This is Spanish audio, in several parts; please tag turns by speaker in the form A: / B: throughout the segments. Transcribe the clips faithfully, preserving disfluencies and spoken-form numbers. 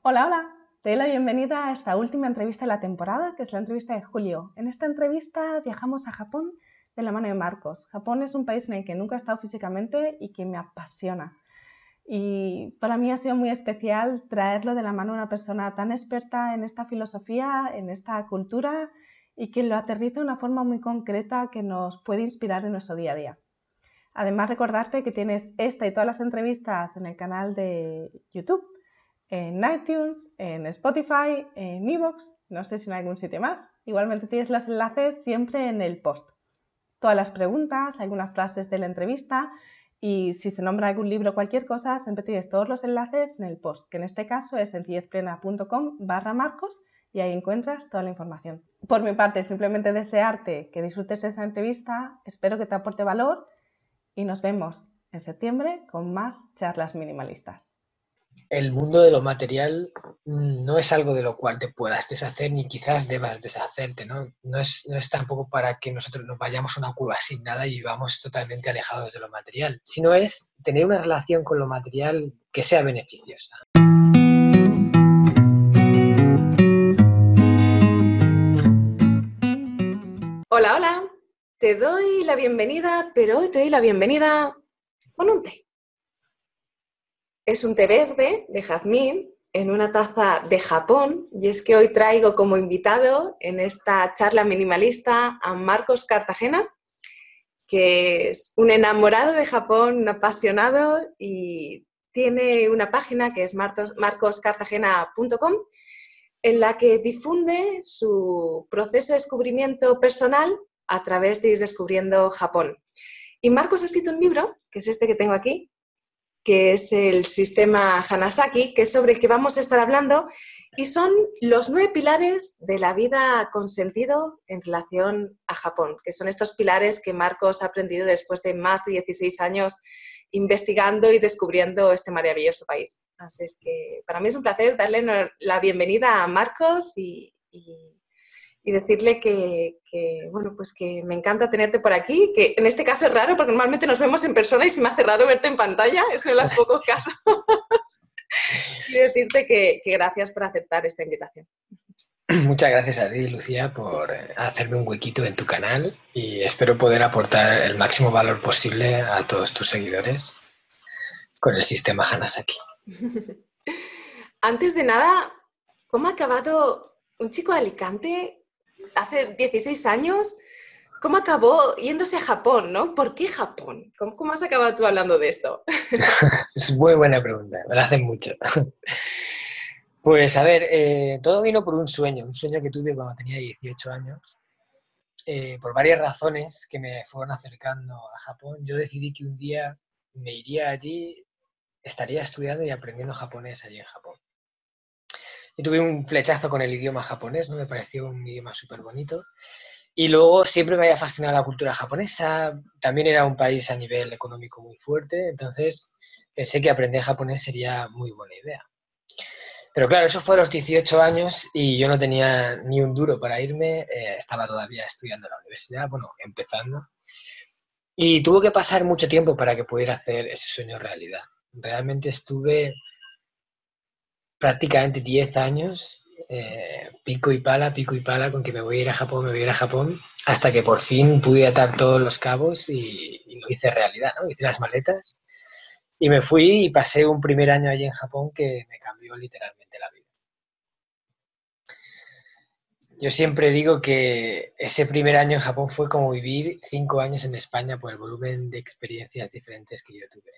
A: Hola, hola. Te doy la bienvenida a esta última entrevista de la temporada, que es la entrevista de julio. En esta entrevista viajamos a Japón de la mano de Marcos. Japón es un país en el que nunca he estado físicamente y que me apasiona. Y para mí ha sido muy especial traerlo de la mano de una persona tan experta en esta filosofía, en esta cultura y que lo aterriza de una forma muy concreta que nos puede inspirar en nuestro día a día. Además, recordarte que tienes esta y todas las entrevistas en el canal de YouTube, en iTunes, en Spotify, en iVoox, no sé si en algún sitio más. Igualmente tienes los enlaces siempre en el post. Todas las preguntas, algunas frases de la entrevista y si se nombra algún libro o cualquier cosa, siempre tienes todos los enlaces en el post, que en este caso es sencillezplena.com barra Marcos y ahí encuentras toda la información. Por mi parte, simplemente desearte que disfrutes de esta entrevista, espero que te aporte valor y nos vemos en septiembre con más charlas minimalistas.
B: El mundo de lo material no es algo de lo cual te puedas deshacer ni quizás debas deshacerte, ¿no? No es, no es tampoco para que nosotros nos vayamos a una cueva sin nada y vivamos totalmente alejados de lo material, sino es tener una relación con lo material que sea beneficiosa.
A: Hola, hola. Te doy la bienvenida, pero hoy te doy la bienvenida con un té. Es un té verde de jazmín en una taza de Japón y es que hoy traigo como invitado en esta charla minimalista a Marcos Cartagena, que es un enamorado de Japón, un apasionado y tiene una página que es marcos cartagena punto com en la que difunde su proceso de descubrimiento personal a través de ir descubriendo Japón. Y Marcos ha escrito un libro, que es este que tengo aquí, que es el sistema Hanasaki, que es sobre el que vamos a estar hablando, y son los nueve pilares de la vida con sentido en relación a Japón, que son estos pilares que Marcos ha aprendido después de más de dieciséis años investigando y descubriendo este maravilloso país. Así es que para mí es un placer darle la bienvenida a Marcos y, y y decirle que, que, bueno, pues que me encanta tenerte por aquí, que en este caso es raro porque normalmente nos vemos en persona y se me hace raro verte en pantalla, es uno de los pocos casos. Y decirte que, que gracias por aceptar esta invitación.
B: Muchas gracias a ti, Lucía, por hacerme un huequito en tu canal y espero poder aportar el máximo valor posible a todos tus seguidores con el sistema Hanasaki.
A: Antes de nada, ¿cómo ha acabado un chico de Alicante hace dieciséis años? ¿Cómo acabó yéndose a Japón, no? ¿Por qué Japón? ¿Cómo, cómo has acabado tú hablando de esto?
B: Es muy buena pregunta, me la hacen mucho. Pues a ver, eh, todo vino por un sueño, un sueño que tuve cuando tenía dieciocho años. Eh, por varias razones que me fueron acercando a Japón, yo decidí que un día me iría allí, estaría estudiando y aprendiendo japonés allí en Japón. Yo tuve un flechazo con el idioma japonés, ¿no? Me pareció un idioma súper bonito. Y luego siempre me había fascinado la cultura japonesa, también era un país a nivel económico muy fuerte, entonces pensé que aprender japonés sería muy buena idea. Pero claro, eso fue a los dieciocho años y yo no tenía ni un duro para irme, eh, estaba todavía estudiando en la universidad, bueno, empezando. Y tuvo que pasar mucho tiempo para que pudiera hacer ese sueño realidad. Realmente estuve prácticamente diez años, eh, pico y pala, pico y pala, con que me voy a ir a Japón, me voy a ir a Japón, hasta que por fin pude atar todos los cabos y, y lo hice realidad, ¿no? Hice las maletas y me fui y pasé un primer año allí en Japón que me cambió literalmente la vida. Yo siempre digo que ese primer año en Japón fue como vivir cinco años en España por el volumen de experiencias diferentes que yo tuve.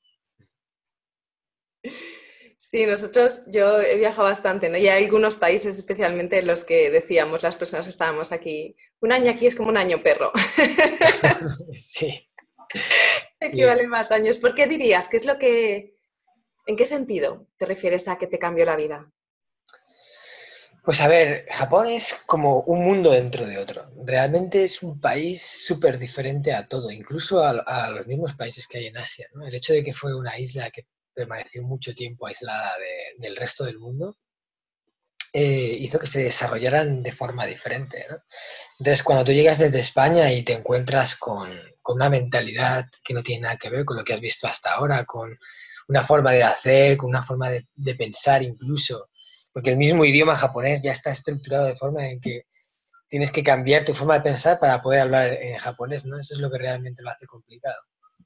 A: Sí, nosotros, yo he viajado bastante, ¿no? Y hay algunos países especialmente en los que decíamos las personas que estábamos aquí, un año aquí es como un año perro.
B: Sí.
A: Equivale más años. ¿Por qué dirías? ¿Qué es lo que, en qué sentido te refieres a que te cambió la vida?
B: Pues a ver, Japón es como un mundo dentro de otro. Realmente es un país súper diferente a todo, incluso a, a los mismos países que hay en Asia, ¿no? El hecho de que fue una isla que permaneció mucho tiempo aislada de, del resto del mundo eh, hizo que se desarrollaran de forma diferente, ¿no? Entonces, cuando tú llegas desde España y te encuentras con, con una mentalidad que no tiene nada que ver con lo que has visto hasta ahora, con una forma de hacer, con una forma de, de pensar incluso, porque el mismo idioma japonés ya está estructurado de forma en que tienes que cambiar tu forma de pensar para poder hablar en japonés, ¿no? Eso es lo que realmente lo hace complicado.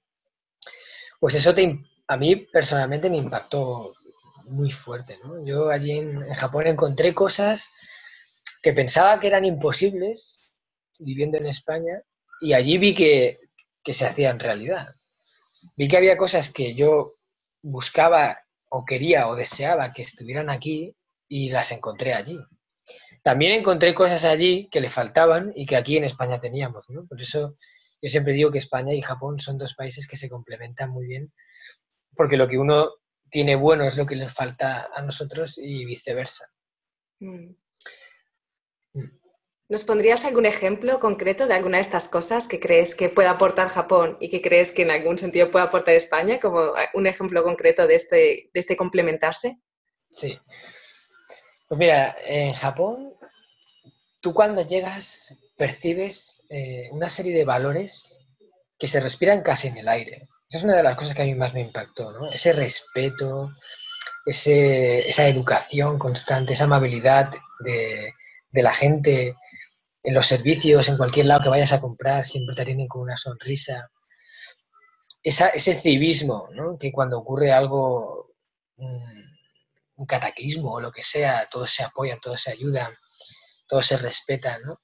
B: Pues eso te, a mí personalmente me impactó muy fuerte, ¿no? Yo allí en, en Japón encontré cosas que pensaba que eran imposibles viviendo en España y allí vi que, que se hacían realidad. Vi que había cosas que yo buscaba o quería o deseaba que estuvieran aquí y las encontré allí. También encontré cosas allí que le faltaban y que aquí en España teníamos, ¿no? Por eso yo siempre digo que España y Japón son dos países que se complementan muy bien, porque lo que uno tiene bueno es lo que les falta a nosotros y viceversa.
A: Mm.
B: Mm.
A: ¿Nos pondrías algún ejemplo concreto de alguna de estas cosas que crees que pueda aportar Japón y que crees que en algún sentido puede aportar España, como un ejemplo concreto de este, de este complementarse?
B: Sí. Pues mira, en Japón, tú cuando llegas percibes eh, una serie de valores que se respiran casi en el aire. Esa es una de las cosas que a mí más me impactó, ¿no? Ese respeto, ese, esa educación constante, esa amabilidad de, de la gente en los servicios, en cualquier lado que vayas a comprar, siempre te atienden con una sonrisa. Esa, ese civismo, ¿no? Que cuando ocurre algo, un, un cataclismo o lo que sea, todos se apoyan, todos se ayudan, todos se respetan, ¿no?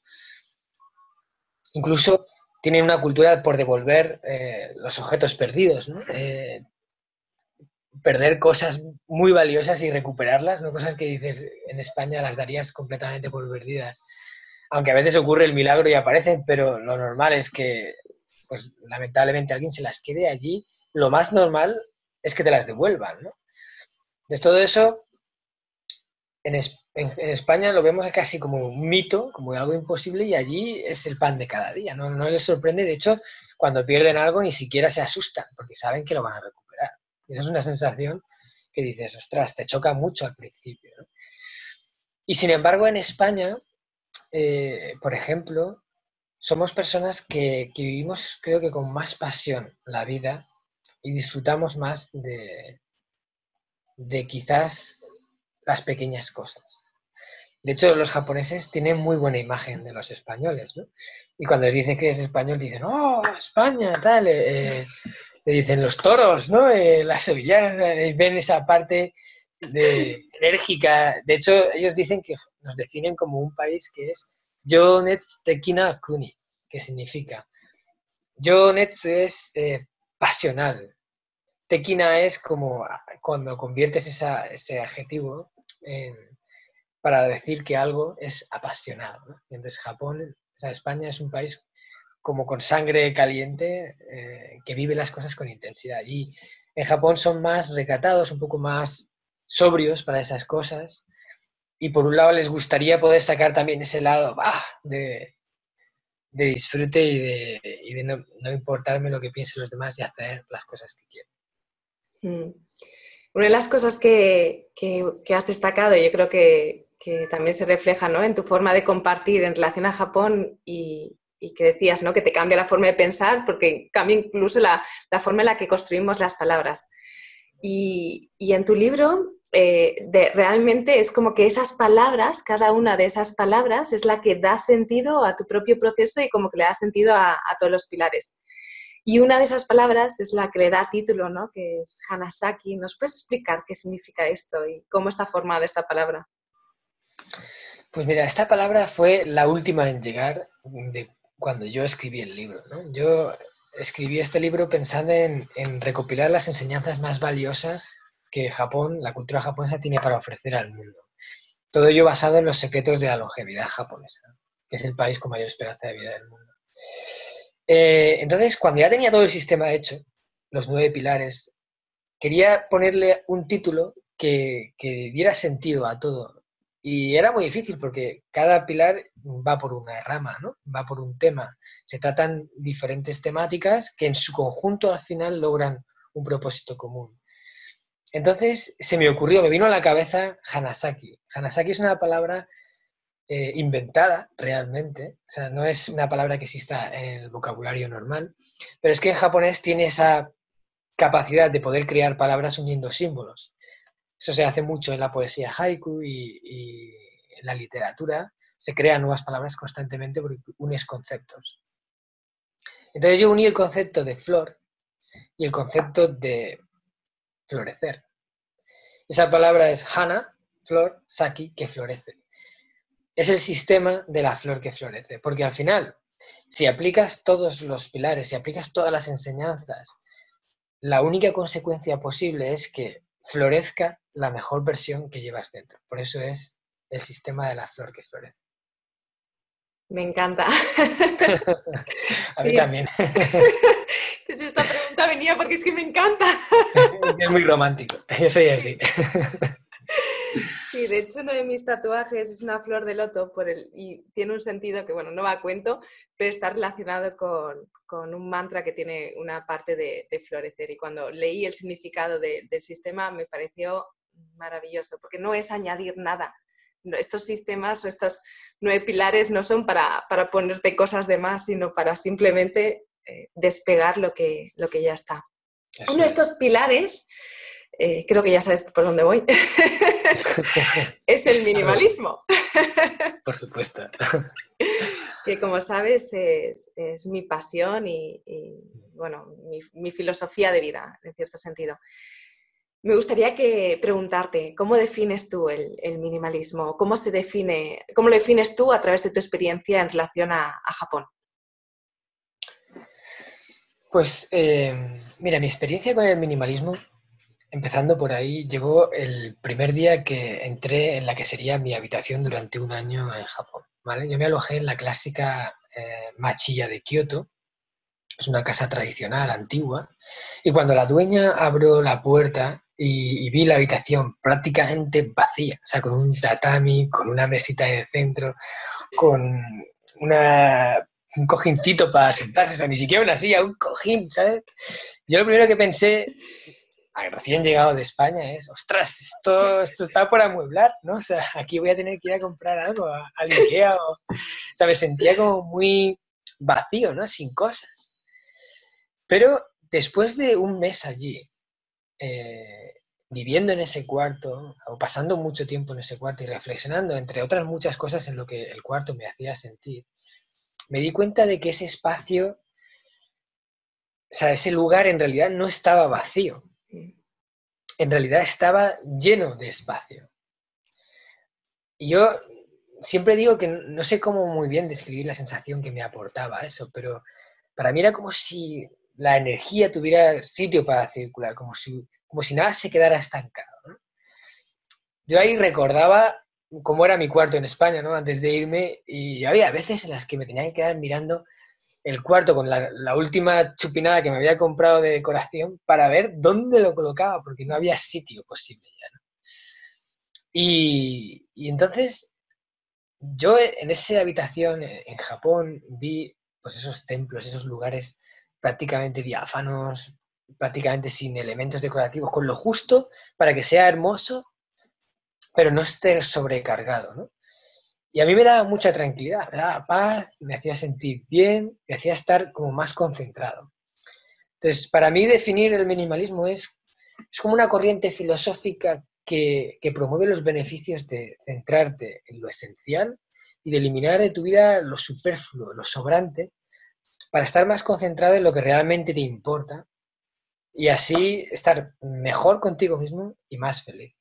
B: Incluso tienen una cultura por devolver eh, los objetos perdidos, ¿no? Eh, perder cosas muy valiosas y recuperarlas, no cosas que dices en España las darías completamente por perdidas. Aunque a veces ocurre el milagro y aparecen, pero lo normal es que, pues lamentablemente alguien se las quede allí. Lo más normal es que te las devuelvan, ¿no? De todo eso, en, es, en, en España lo vemos casi como un mito, como algo imposible, y allí es el pan de cada día, ¿no? No les sorprende, de hecho, cuando pierden algo ni siquiera se asustan, porque saben que lo van a recuperar. Y esa es una sensación que dices, ostras, te choca mucho al principio, ¿no? Y sin embargo, en España, eh, por ejemplo, somos personas que, que vivimos, creo que con más pasión la vida y disfrutamos más de, de quizás las pequeñas cosas. De hecho, los japoneses tienen muy buena imagen de los españoles, ¿no? Y cuando les dicen que es español, dicen, ¡oh, España, tal! Eh, le dicen los toros, ¿no? Eh, las sevillanas, eh, ven esa parte de, enérgica. De hecho, ellos dicen que nos definen como un país que es Yonetsu Tekina Kuni, que significa Yonetsu es eh, pasional. Tekina es como cuando conviertes esa, ese adjetivo en, para decir que algo es apasionado, ¿no? Y entonces Japón, o sea, España es un país como con sangre caliente eh, que vive las cosas con intensidad. Y en Japón son más recatados, un poco más sobrios para esas cosas. Y por un lado les gustaría poder sacar también ese lado bah, de, de disfrute y de, y de no, no importarme lo que piensen los demás y hacer las cosas que quiero.
A: Mm. Una de las cosas que, que, que has destacado, yo creo que, que también se refleja, ¿no?, en tu forma de compartir en relación a Japón y, y que decías, ¿no?, que te cambia la forma de pensar porque cambia incluso la, la forma en la que construimos las palabras. Y, y en tu libro eh, de, realmente es como que esas palabras, cada una de esas palabras es la que da sentido a tu propio proceso y como que le da sentido a, a todos los pilares. Y una de esas palabras es la que le da título, ¿no?, que es Hanasaki. ¿Nos puedes explicar qué significa esto y cómo está formada esta palabra?
B: Pues mira, esta palabra fue la última en llegar de cuando yo escribí el libro, ¿no? Yo escribí este libro pensando en, en recopilar las enseñanzas más valiosas que Japón, la cultura japonesa, tiene para ofrecer al mundo. Todo ello basado en los secretos de la longevidad japonesa, que es el país con mayor esperanza de vida del mundo. Eh, entonces, cuando ya tenía todo el sistema hecho, los nueve pilares, quería ponerle un título que, que diera sentido a todo. Y era muy difícil porque cada pilar va por una rama, ¿no? Va por un tema. Se tratan diferentes temáticas que en su conjunto al final logran un propósito común. Entonces se me ocurrió, me vino a la cabeza Hanasaki. Hanasaki es una palabra eh, inventada realmente, o sea, no es una palabra que exista en el vocabulario normal, pero es que en japonés tiene esa capacidad de poder crear palabras uniendo símbolos. O Eso se hace mucho en la poesía haiku y, y en la literatura. Se crean nuevas palabras constantemente porque unes conceptos. Entonces yo uní el concepto de flor y el concepto de florecer. Esa palabra es hana, flor, saki, que florece. Es el sistema de la flor que florece, porque al final, si aplicas todos los pilares, si aplicas todas las enseñanzas, la única consecuencia posible es que florezca la mejor versión que llevas dentro. Por eso es el sistema de la flor que florece.
A: Me encanta.
B: A mí
A: Sí.
B: también.
A: Esta pregunta venía porque es que me encanta.
B: Es muy romántico. Yo soy así.
A: Sí, de hecho uno de mis tatuajes es una flor de loto por el, y tiene un sentido que, bueno, no va a cuento, pero está relacionado con, con un mantra que tiene una parte de, de florecer. Y cuando leí el significado de, del sistema me pareció maravilloso, porque no es añadir nada. Estos sistemas o estos nueve pilares no son para, para ponerte cosas de más, sino para simplemente eh, despegar lo que, lo que ya está. Eso Uno de estos pilares, eh, creo que ya sabes por dónde voy, es el minimalismo.
B: Por supuesto.
A: Que como sabes es, es mi pasión y, y bueno, mi, mi filosofía de vida, en cierto sentido. Me gustaría que preguntarte, ¿cómo defines tú el, el minimalismo? ¿Cómo se define, cómo lo defines tú a través de tu experiencia en relación a, a Japón?
B: Pues, eh, mira, mi experiencia con el minimalismo, empezando por ahí, llegó el primer día que entré en la que sería mi habitación durante un año en Japón, ¿vale? Yo me alojé en la clásica eh, Machiya de Kioto. Es una casa tradicional, antigua, y cuando la dueña abrió la puerta y, y vi la habitación prácticamente vacía, o sea, con un tatami, con una mesita en el centro, con una, un cojincito para sentarse, o sea, ni siquiera una silla, un cojín, ¿sabes? Yo lo primero que pensé, recién llegado de España, es, ostras, esto, esto está por amueblar, ¿no? O sea, aquí voy a tener que ir a comprar algo, a, a Ikea, o, o sea, me sentía como muy vacío, ¿no? Sin cosas. Pero después de un mes allí, eh, viviendo en ese cuarto, o pasando mucho tiempo en ese cuarto y reflexionando, entre otras muchas cosas en lo que el cuarto me hacía sentir, me di cuenta de que ese espacio, o sea, ese lugar en realidad no estaba vacío. En realidad estaba lleno de espacio. Y yo siempre digo que no sé cómo muy bien describir la sensación que me aportaba eso, pero para mí era como si la energía tuviera sitio para circular, como si, como si nada se quedara estancado, ¿no? Yo ahí recordaba cómo era mi cuarto en España, ¿no? Antes de irme, y había veces en las que me tenía que quedar mirando el cuarto con la, la última chupinada que me había comprado de decoración para ver dónde lo colocaba, porque no había sitio posible ya, ¿no? Y, y entonces yo en esa habitación en Japón vi pues esos templos, esos lugares prácticamente diáfanos, prácticamente sin elementos decorativos, con lo justo para que sea hermoso, pero no esté sobrecargado, ¿no? Y a mí me daba mucha tranquilidad, me daba paz, me hacía sentir bien, me hacía estar como más concentrado. Entonces, para mí definir el minimalismo es, es como una corriente filosófica que, que promueve los beneficios de centrarte en lo esencial y de eliminar de tu vida lo superfluo, lo sobrante, para estar más concentrado en lo que realmente te importa y así estar mejor contigo mismo y más feliz.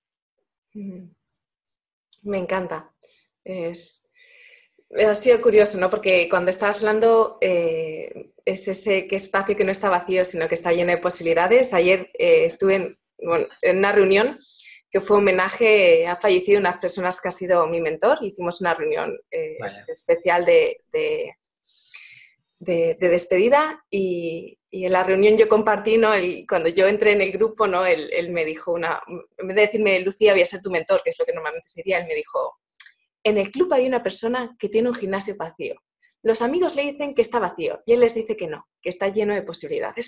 A: Me encanta. Es, ha sido curioso, ¿no? Porque cuando estabas hablando eh, es ese que espacio que no está vacío, sino que está lleno de posibilidades. Ayer eh, estuve en, bueno, en una reunión que fue homenaje, ha fallecido unas personas que ha sido mi mentor. Hicimos una reunión eh, especial de, de, de, de despedida y, y en la reunión yo compartí, ¿no? El, cuando yo entré en el grupo, ¿no? Él, él me dijo una, en vez de decirme, Lucía, voy a ser tu mentor, que es lo que normalmente sería, él me dijo, en el club hay una persona que tiene un gimnasio vacío. Los amigos le dicen que está vacío y él les dice que no, que está lleno de posibilidades.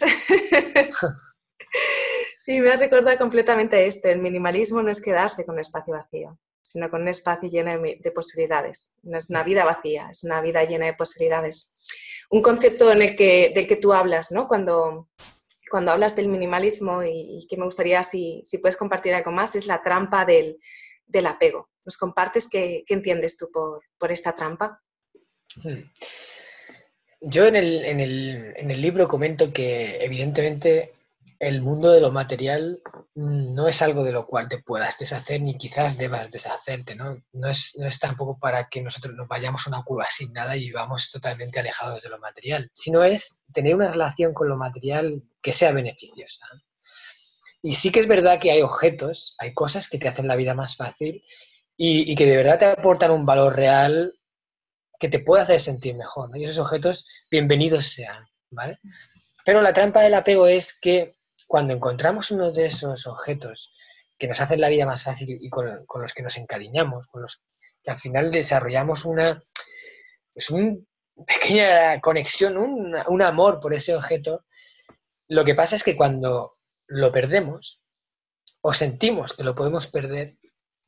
A: Y me ha recordado completamente esto. El minimalismo no es quedarse con un espacio vacío, sino con un espacio lleno de, de posibilidades. No es una vida vacía, es una vida llena de posibilidades. Un concepto en el que, del que tú hablas, ¿no? Cuando, cuando hablas del minimalismo y, y que me gustaría si, si puedes compartir algo más, es la trampa del, del apego. ¿Nos compartes qué, qué entiendes tú por, por esta trampa?
B: Hmm. Yo en el, en, el, en el libro comento que evidentemente el mundo de lo material no es algo de lo cual te puedas deshacer ni quizás debas deshacerte, ¿no? No es, no es tampoco para que nosotros nos vayamos a una cueva sin nada y vivamos totalmente alejados de lo material, sino es tener una relación con lo material que sea beneficiosa. Y sí que es verdad que hay objetos, hay cosas que te hacen la vida más fácil y, y que de verdad te aportan un valor real que te puede hacer sentir mejor, ¿no? Y esos objetos, bienvenidos sean, ¿vale? Pero la trampa del apego es que cuando encontramos uno de esos objetos que nos hacen la vida más fácil y con, con los que nos encariñamos, con los que al final desarrollamos una, pues una pequeña conexión, un, un amor por ese objeto, lo que pasa es que cuando lo perdemos o sentimos que lo podemos perder,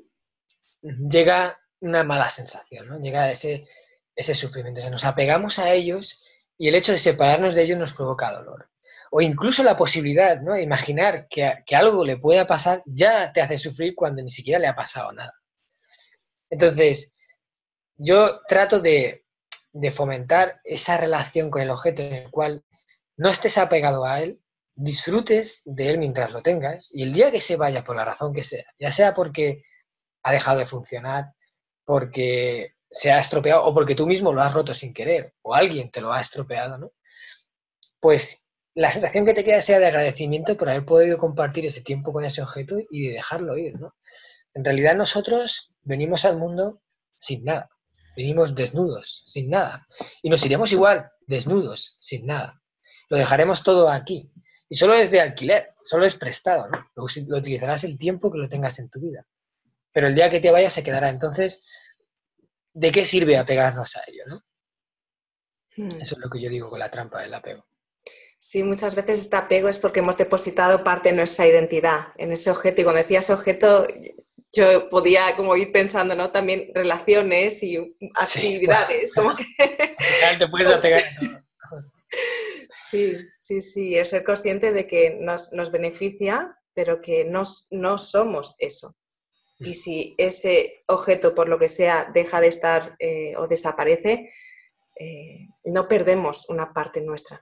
B: llega una mala sensación, ¿no? Llega ese, ese sufrimiento. O sea, nos apegamos a ellos y el hecho de separarnos de ellos nos provoca dolor. O incluso la posibilidad, ¿no?, de imaginar que, que algo le pueda pasar ya te hace sufrir cuando ni siquiera le ha pasado nada. Entonces, yo trato de, de fomentar esa relación con el objeto en el cual no estés apegado a él, disfrutes de él mientras lo tengas y el día que se vaya por la razón que sea, ya sea porque ha dejado de funcionar, porque se ha estropeado o porque tú mismo lo has roto sin querer o alguien te lo ha estropeado, ¿no? Pues la sensación que te queda sea de agradecimiento por haber podido compartir ese tiempo con ese objeto y de dejarlo ir, ¿no? En realidad nosotros venimos al mundo sin nada, venimos desnudos, sin nada, y nos iremos igual, desnudos, sin nada. Lo dejaremos todo aquí. Y solo es de alquiler, solo es prestado, ¿no? Lo, lo utilizarás el tiempo que lo tengas en tu vida. Pero el día que te vayas se quedará. Entonces, ¿de qué sirve apegarnos a ello, no?
A: Hmm.
B: Eso es lo que yo digo con la trampa del apego.
A: Sí, muchas veces este apego es porque hemos depositado parte de nuestra identidad en ese objeto. Y cuando decías objeto, yo podía como ir pensando, ¿no?, también relaciones y
B: Sí, bueno,
A: actividades, como que...
B: al final te puedes apegar a todo.
A: Sí, sí, sí, el ser consciente de que nos, nos beneficia, pero que no, no somos eso. Y si ese objeto, por lo que sea, deja de estar eh, o desaparece, eh, no perdemos una parte nuestra.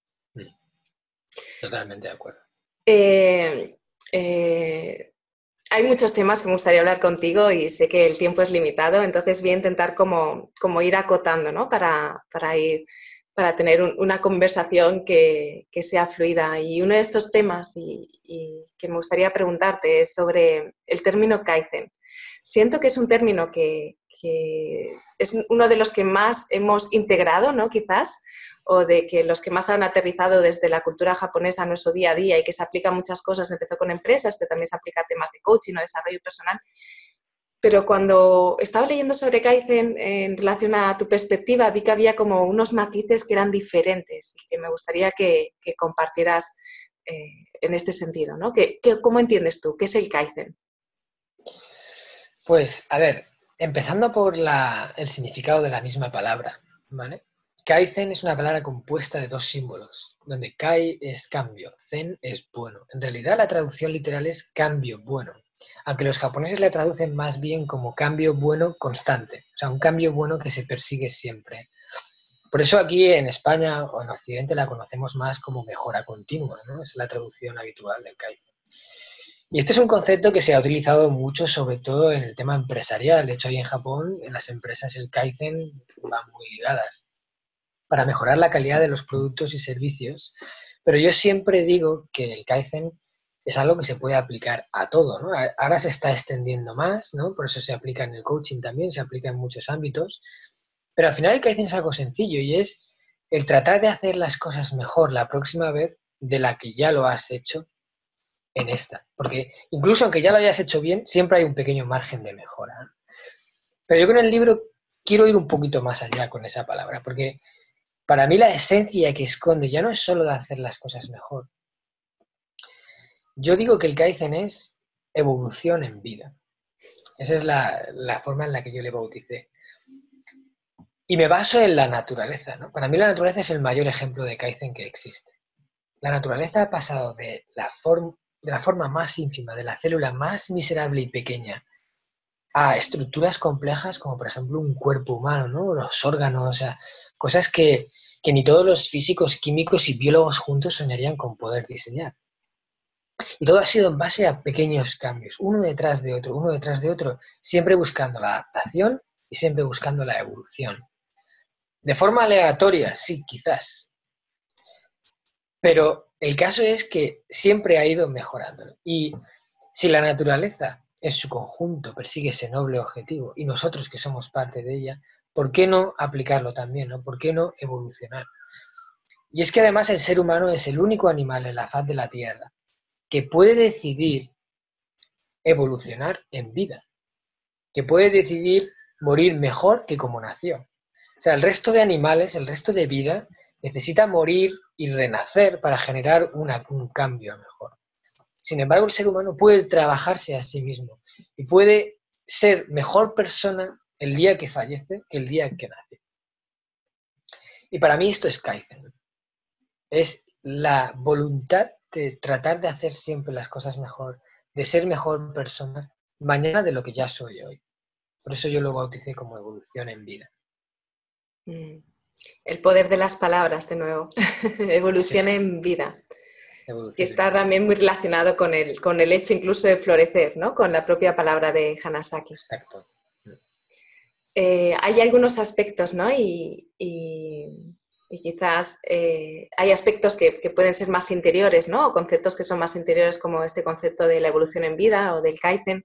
B: Totalmente de acuerdo.
A: Eh, eh, hay muchos temas que me gustaría hablar contigo y sé que el tiempo es limitado, entonces voy a intentar como, como ir acotando, ¿no?, para, para, ir, para tener un, una conversación que, que sea fluida. Y uno de estos temas y, y que me gustaría preguntarte es sobre el término Kaizen. Siento que es un término que, que es uno de los que más hemos integrado, ¿no?, quizás, o de que los que más han aterrizado desde la cultura japonesa a nuestro día a día y que se aplica a muchas cosas. Empezó con empresas, pero también se aplica a temas de coaching o desarrollo personal. Pero cuando estaba leyendo sobre Kaizen en relación a tu perspectiva, vi que había como unos matices que eran diferentes y que me gustaría que, que compartieras eh, en este sentido, ¿no? ¿Qué, qué, ¿Cómo entiendes tú? ¿Qué es el Kaizen?
B: Pues, a ver, empezando por la, el significado de la misma palabra, ¿vale? Kaizen es una palabra compuesta de dos símbolos, donde Kai es cambio, Zen es bueno. En realidad la traducción literal es cambio bueno, aunque los japoneses la traducen más bien como cambio bueno constante, o sea, un cambio bueno que se persigue siempre. Por eso aquí en España o en Occidente la conocemos más como mejora continua, ¿no? Es la traducción habitual del Kaizen. Y este es un concepto que se ha utilizado mucho, sobre todo en el tema empresarial. De hecho, ahí en Japón, en las empresas, el Kaizen van muy ligadas para mejorar la calidad de los productos y servicios. Pero yo siempre digo que el Kaizen es algo que se puede aplicar a todo, ¿no? Ahora se está extendiendo más, ¿no? Por eso se aplica en el coaching también, se aplica en muchos ámbitos. Pero al final el Kaizen es algo sencillo y es el tratar de hacer las cosas mejor la próxima vez de la que ya lo has hecho en esta. Porque incluso aunque ya lo hayas hecho bien, siempre hay un pequeño margen de mejora. Pero yo con el libro quiero ir un poquito más allá con esa palabra, porque para mí la esencia que esconde ya no es solo de hacer las cosas mejor. Yo digo que el Kaizen es evolución en vida. Esa es la, la forma en la que yo le bauticé. Y me baso en la naturaleza, ¿no? Para mí la naturaleza es el mayor ejemplo de Kaizen que existe. la naturaleza ha pasado de la, form, de la forma más ínfima, de la célula más miserable y pequeña, a estructuras complejas como por ejemplo un cuerpo humano, ¿no? Los órganos, o sea, cosas que, que ni todos los físicos, químicos y biólogos juntos soñarían con poder diseñar. Y todo ha sido en base a pequeños cambios, uno detrás de otro, uno detrás de otro, siempre buscando la adaptación y siempre buscando la evolución. De forma aleatoria, sí, quizás. Pero el caso es que siempre ha ido mejorando. Y si la naturaleza en su conjunto persigue ese noble objetivo y nosotros que somos parte de ella, ¿por qué no aplicarlo también, ¿no? ¿Por qué no evolucionar? Y es que además el ser humano es el único animal en la faz de la Tierra que puede decidir evolucionar en vida, que puede decidir morir mejor que como nació. O sea, el resto de animales, el resto de vida, necesita morir y renacer para generar una, un cambio mejor. Sin embargo, el ser humano puede trabajarse a sí mismo y puede ser mejor persona el día que fallece que el día que nace. Y para mí esto es Kaizen. Es la voluntad de tratar de hacer siempre las cosas mejor, de ser mejor persona mañana de lo que ya soy hoy. Por eso yo lo bauticé como evolución en vida.
A: Mm. El poder de las palabras, de nuevo. Evolución sí. En vida. Evolución que está también muy relacionado con el, con el hecho incluso de florecer, ¿no? Con la propia palabra de Hanasaki.
B: Exacto.
A: Eh, hay algunos aspectos, ¿no? Y, y, y quizás eh, hay aspectos que, que pueden ser más interiores, ¿no? O conceptos que son más interiores, como este concepto de la evolución en vida o del Kaizen.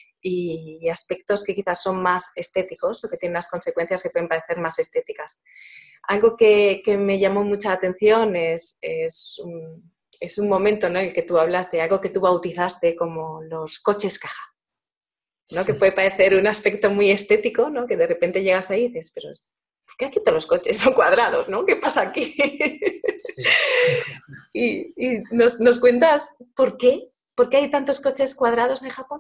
A: Y aspectos que quizás son más estéticos o que tienen unas consecuencias que pueden parecer más estéticas. Algo que, que me llamó mucha atención es, es, un, es un momento, ¿no?, en el que tú hablas de algo que tú bautizaste como los coches caja, ¿no? Que puede parecer un aspecto muy estético, ¿no? Que de repente llegas ahí y dices, pero ¿por qué aquí todos los coches son cuadrados, ¿no? ¿Qué pasa aquí? Sí. y y nos, nos cuentas por qué, por qué hay tantos coches cuadrados en Japón.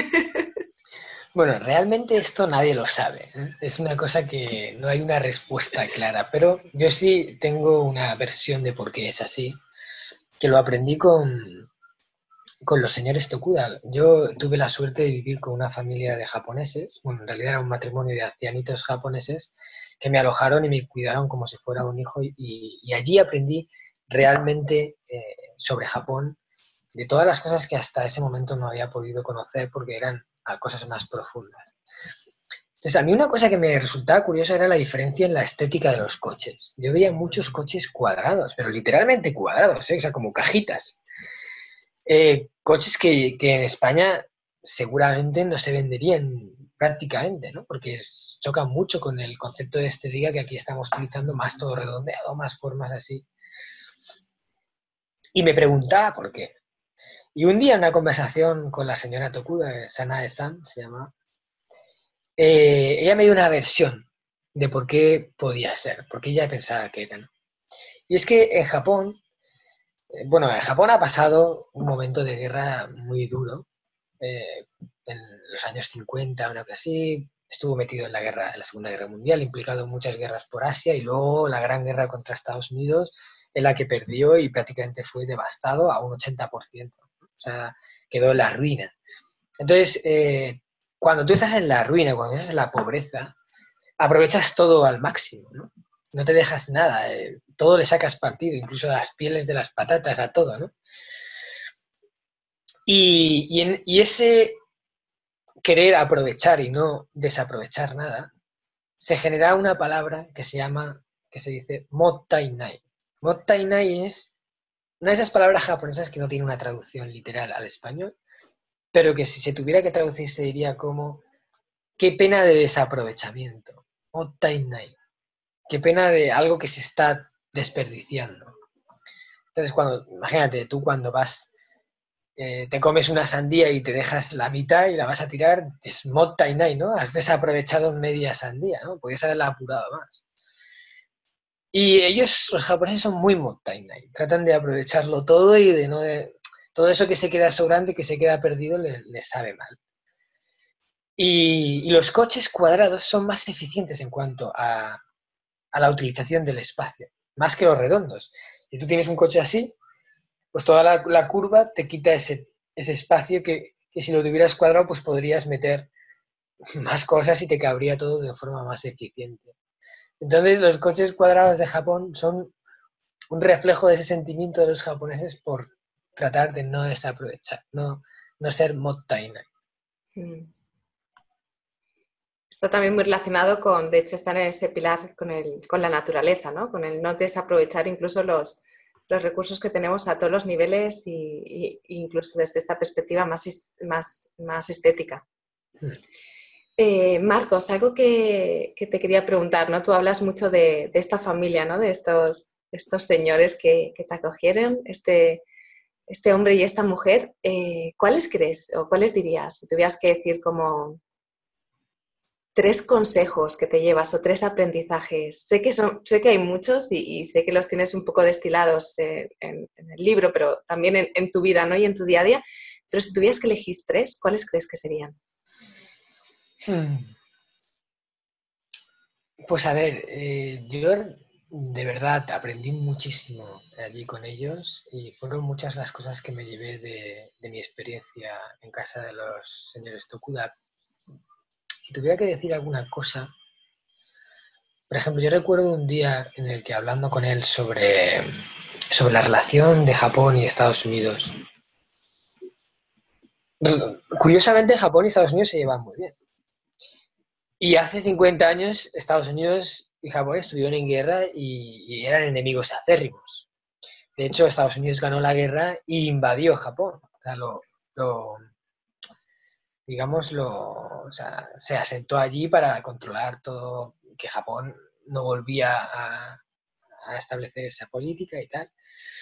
B: Bueno, realmente esto nadie lo sabe, ¿eh? Es una cosa que no hay una respuesta clara, pero yo sí tengo una versión de por qué es así, que lo aprendí con, con los señores Tokuda. Yo tuve la suerte de vivir con una familia de japoneses, bueno, en realidad era un matrimonio de ancianitos japoneses que me alojaron y me cuidaron como si fuera un hijo y, y allí aprendí realmente eh, sobre Japón, de todas las cosas que hasta ese momento no había podido conocer porque eran a cosas más profundas. Entonces, a mí una cosa que me resultaba curiosa era la diferencia en la estética de los coches. Yo veía muchos coches cuadrados, pero literalmente cuadrados, ¿eh? O sea, como cajitas. Eh, coches que, que en España seguramente no se venderían prácticamente, ¿no? Porque chocan mucho con el concepto de estética que aquí estamos utilizando, más todo redondeado, más formas así. Y me preguntaba por qué. Y un día en una conversación con la señora Tokuda, Sanae-san se llama, eh, ella me dio una versión de por qué podía ser, por qué ella pensaba que era, ¿no? Y es que en Japón, eh, bueno, en Japón ha pasado un momento de guerra muy duro, eh, en los años cincuenta, una cosa así, estuvo metido en la guerra, en la Segunda Guerra Mundial, implicado en muchas guerras por Asia y luego la gran guerra contra Estados Unidos, en la que perdió y prácticamente fue devastado a un ochenta por ciento. O sea, quedó en la ruina. Entonces, eh, cuando tú estás en la ruina, cuando estás en la pobreza, aprovechas todo al máximo, ¿no? No te dejas nada, eh, todo le sacas partido, incluso a las pieles de las patatas, a todo, ¿no? Y, y, en, y ese querer aprovechar y no desaprovechar nada, se genera una palabra que se llama, que se dice mottainai. Mottainai es una de esas palabras japonesas que no tiene una traducción literal al español, pero que si se tuviera que traducir se diría como qué pena de desaprovechamiento. Mottainai. Qué pena de algo que se está desperdiciando. Entonces, cuando, imagínate, tú cuando vas, eh, te comes una sandía y te dejas la mitad y la vas a tirar, es mottainai, ¿no? Has desaprovechado media sandía, ¿no? Podrías haberla apurado más. Y ellos, los japoneses, son muy mottainai. Tratan de aprovecharlo todo y de no... De, todo eso que se queda sobrante, que se queda perdido, les, les sabe mal. Y, y los coches cuadrados son más eficientes en cuanto a, a la utilización del espacio, más que los redondos. Si tú tienes un coche así, pues toda la, la curva te quita ese, ese espacio que, que si lo tuvieras cuadrado, pues podrías meter más cosas y te cabría todo de forma más eficiente. Entonces, los coches cuadrados de Japón son un reflejo de ese sentimiento de los japoneses por tratar de no desaprovechar, no, no ser mottainai.
A: Mm. Está también muy relacionado con, de hecho, estar en ese pilar con, el, con la naturaleza, ¿no? Con el no desaprovechar incluso los, los recursos que tenemos a todos los niveles y, y incluso desde esta perspectiva más, más, más estética.
B: Hmm.
A: Eh, Marcos, algo que, que te quería preguntar, ¿no? Tú hablas mucho de, de esta familia, ¿no? De estos, estos señores que, que te acogieron, este, este hombre y esta mujer. Eh, ¿Cuáles crees o cuáles dirías? Si tuvieras que decir como tres consejos que te llevas o tres aprendizajes. Sé que, son, sé que hay muchos y, y sé que los tienes un poco destilados en, en, en el libro, pero también en, en tu vida, ¿no? Y en tu día a día. Pero si tuvieras que elegir tres, ¿cuáles crees que serían?
B: Hmm. Pues a ver, eh, yo de verdad aprendí muchísimo allí con ellos y fueron muchas las cosas que me llevé de, de mi experiencia en casa de los señores Tokuda. Si tuviera que decir alguna cosa, por ejemplo, yo recuerdo un día en el que hablando con él sobre, sobre la relación de Japón y Estados Unidos, curiosamente Japón y Estados Unidos se llevan muy bien. Y hace cincuenta años Estados Unidos y Japón estuvieron en guerra y, y eran enemigos acérrimos. De hecho, Estados Unidos ganó la guerra e invadió Japón. O sea, lo, lo digamos, lo, o sea, se asentó allí para controlar todo, que Japón no volvía a, a establecer esa política y tal.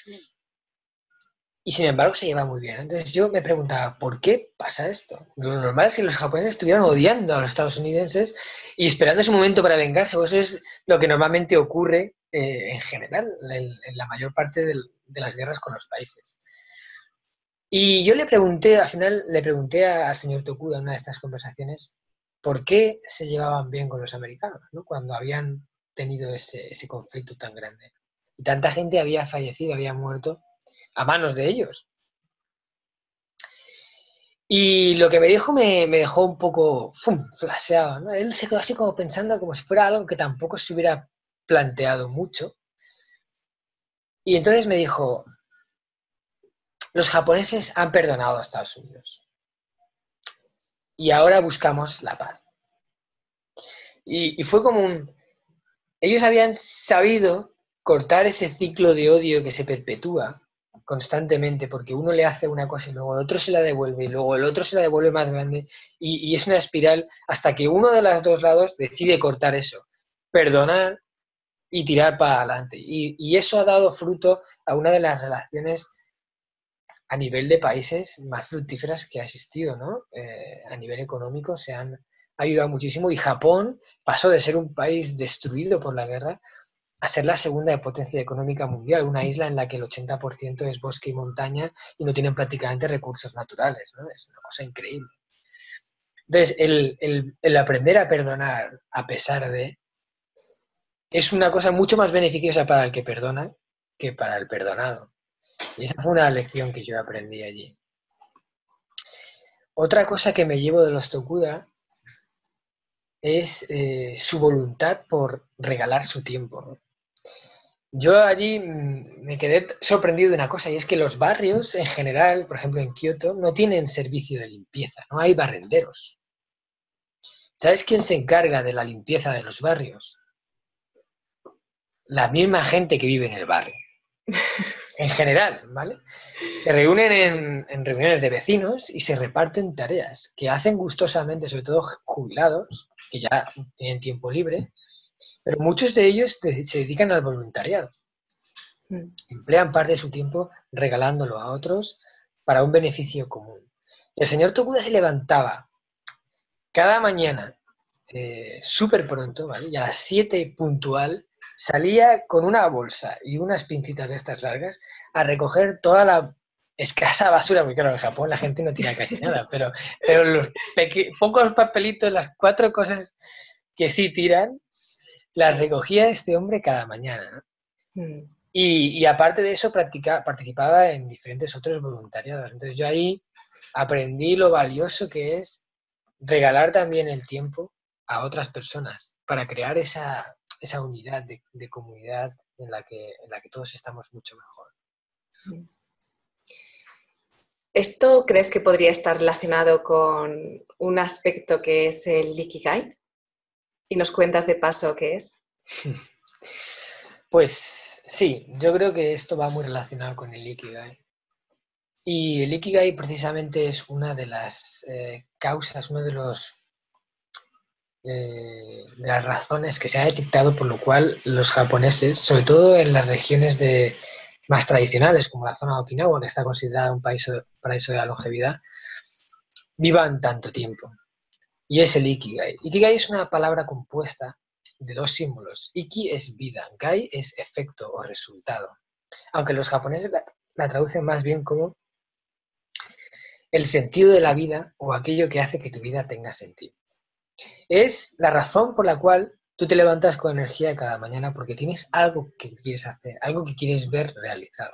B: Y sin embargo se lleva muy bien. Entonces yo me preguntaba, ¿por qué pasa esto? Lo normal es que los japoneses estuvieran odiando a los estadounidenses y esperando ese momento para vengarse. Eso es lo que normalmente ocurre eh, en general, en, en, la mayor parte del, de las guerras con los países. Y yo le pregunté, al final le pregunté al señor Tokuda en una de estas conversaciones, ¿por qué se llevaban bien con los americanos, ¿no? Cuando habían tenido ese, ese conflicto tan grande? Y tanta gente había fallecido, había muerto a manos de ellos. Y lo que me dijo me, me dejó un poco ¡fum! Flasheado, ¿no? Él se quedó así como pensando como si fuera algo que tampoco se hubiera planteado mucho. Y entonces me dijo, los japoneses han perdonado a Estados Unidos. Y ahora buscamos la paz. Y, y fue como un... Ellos habían sabido cortar ese ciclo de odio que se perpetúa constantemente, porque uno le hace una cosa y luego el otro se la devuelve y luego el otro se la devuelve más grande y, y es una espiral hasta que uno de los dos lados decide cortar eso, perdonar y tirar para adelante. Y, y eso ha dado fruto a una de las relaciones a nivel de países más fructíferas que ha existido, ¿no? Eh, a nivel económico se han ayudado muchísimo y Japón pasó de ser un país destruido por la guerra a ser la segunda potencia económica mundial, una isla en la que el ochenta por ciento es bosque y montaña y no tienen prácticamente recursos naturales, ¿no? Es una cosa increíble. Entonces, el, el, el aprender a perdonar a pesar de es una cosa mucho más beneficiosa para el que perdona que para el perdonado. Y esa fue una lección que yo aprendí allí. Otra cosa que me llevo de los Tokuda es eh, su voluntad por regalar su tiempo, ¿no? Yo allí me quedé sorprendido de una cosa, y es que los barrios en general, por ejemplo en Kioto, no tienen servicio de limpieza, no hay barrenderos. ¿Sabes quién se encarga de la limpieza de los barrios? La misma gente que vive en el barrio. En general, ¿vale? Se reúnen en, en reuniones de vecinos y se reparten tareas que hacen gustosamente, sobre todo jubilados, que ya tienen tiempo libre, pero muchos de ellos se dedican al voluntariado. Emplean parte de su tiempo regalándolo a otros para un beneficio común. El señor Tokuda se levantaba cada mañana eh, súper pronto, ¿vale? Y a las siete puntual salía con una bolsa y unas pincitas de estas largas a recoger toda la escasa basura, porque claro, en Japón la gente no tira casi nada, pero, pero los pocos papelitos, las cuatro cosas que sí tiran, las recogía este hombre cada mañana, ¿no? Y, y aparte de eso, practica, participaba en diferentes otros voluntariados. Entonces yo ahí aprendí lo valioso que es regalar también el tiempo a otras personas para crear esa, esa unidad de, de comunidad en la, que, en la que todos estamos mucho mejor.
A: ¿Esto crees que podría estar relacionado con un aspecto que es el Ikigai? ¿Y nos cuentas de paso qué es?
B: Pues sí, yo creo que esto va muy relacionado con el Ikigai. Y el Ikigai precisamente es una de las eh, causas, uno de los eh, de las razones que se ha detectado por lo cual los japoneses, sobre todo en las regiones de, más tradicionales, como la zona de Okinawa, que está considerada un país, paraíso de la longevidad, vivan tanto tiempo. Y es el Ikigai. Ikigai es una palabra compuesta de dos símbolos. Iki es vida, Gai es efecto o resultado. Aunque los japoneses la, la traducen más bien como el sentido de la vida o aquello que hace que tu vida tenga sentido. Es la razón por la cual tú te levantas con energía cada mañana porque tienes algo que quieres hacer, algo que quieres ver realizado.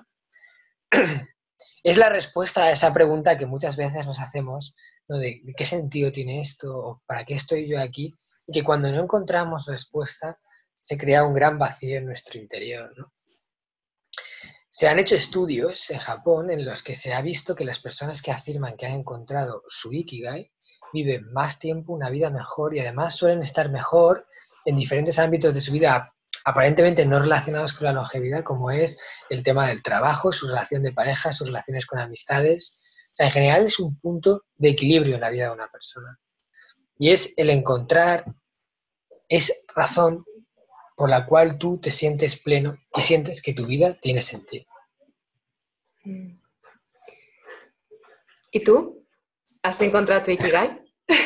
B: Es la respuesta a esa pregunta que muchas veces nos hacemos, ¿no? de, de qué sentido tiene esto o para qué estoy yo aquí, y que cuando no encontramos respuesta se crea un gran vacío en nuestro interior, ¿no? Se han hecho estudios en Japón en los que se ha visto que las personas que afirman que han encontrado su Ikigai viven más tiempo, una vida mejor y además suelen estar mejor en diferentes ámbitos de su vida aparentemente no relacionados con la longevidad, como es el tema del trabajo, su relación de pareja, sus relaciones con amistades. O sea, en general es un punto de equilibrio en la vida de una persona. Y es el encontrar esa razón por la cual tú te sientes pleno y sientes que tu vida tiene sentido.
A: ¿Y tú? ¿Has encontrado tu Ikigai?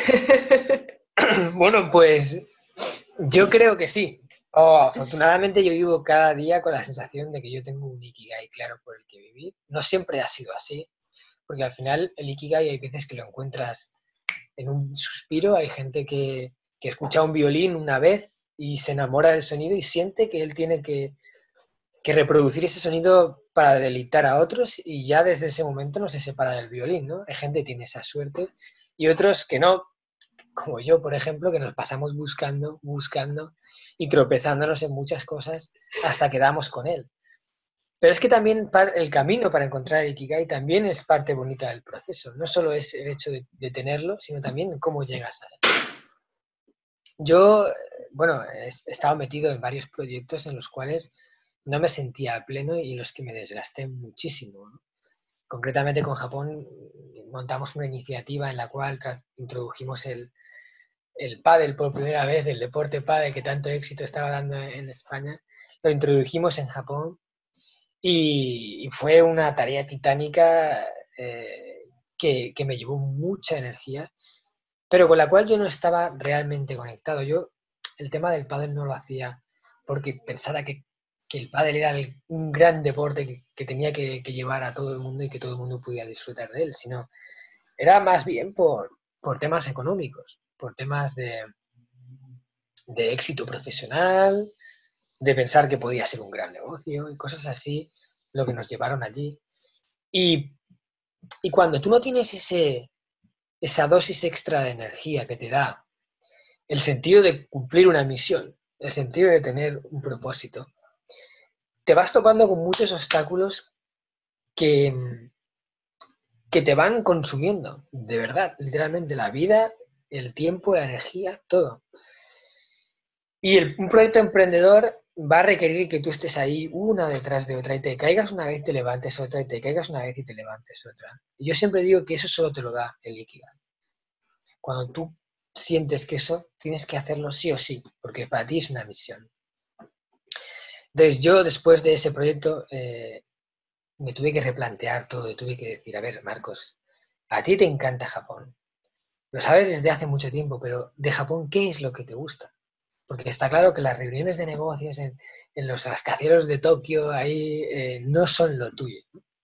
B: Bueno, pues yo creo que sí. Oh, afortunadamente yo vivo cada día con la sensación de que yo tengo un Ikigai claro por el que vivir. No siempre ha sido así, porque al final el Ikigai hay veces que lo encuentras en un suspiro, hay gente que, que escucha un violín una vez y se enamora del sonido y siente que él tiene que, que reproducir ese sonido para deleitar a otros y ya desde ese momento no se separa del violín, ¿no? Hay gente que tiene esa suerte y otros que no, como yo, por ejemplo, que nos pasamos buscando, buscando y tropezándonos en muchas cosas hasta que damos con él. Pero es que también el camino para encontrar el Ikigai también es parte bonita del proceso. No solo es el hecho de, de tenerlo, sino también cómo llegas a él. Yo, bueno, he estado metido en varios proyectos en los cuales no me sentía pleno y en los que me desgasté muchísimo, ¿no? Concretamente con Japón montamos una iniciativa en la cual introdujimos el, el pádel por primera vez, el deporte pádel que tanto éxito estaba dando en España. Lo introdujimos en Japón y, y fue una tarea titánica eh, que, que me llevó mucha energía, pero con la cual yo no estaba realmente conectado. Yo el tema del pádel no lo hacía porque pensara que, que el pádel era el, un gran deporte que, que tenía que, que llevar a todo el mundo y que todo el mundo pudiera disfrutar de él, sino era más bien por, por temas económicos, por temas de, de éxito profesional, de pensar que podía ser un gran negocio y cosas así, lo que nos llevaron allí. Y, y cuando tú no tienes ese, esa dosis extra de energía que te da el sentido de cumplir una misión, el sentido de tener un propósito, te vas topando con muchos obstáculos que, que te van consumiendo, de verdad, literalmente la vida, el tiempo, la energía, todo. Y el, un proyecto emprendedor va a requerir que tú estés ahí una detrás de otra y te caigas una vez, te levantes otra y te caigas una vez y te levantes otra. Y yo siempre digo que eso solo te lo da el Ikigai. Cuando tú sientes que eso tienes que hacerlo sí o sí, porque para ti es una misión. Entonces yo después de ese proyecto eh, me tuve que replantear todo y tuve que decir, a ver, Marcos, a ti te encanta Japón. Lo sabes desde hace mucho tiempo, pero de Japón, ¿qué es lo que te gusta? Porque está claro que las reuniones de negocios en, en los rascacielos de Tokio ahí eh, no son lo tuyo.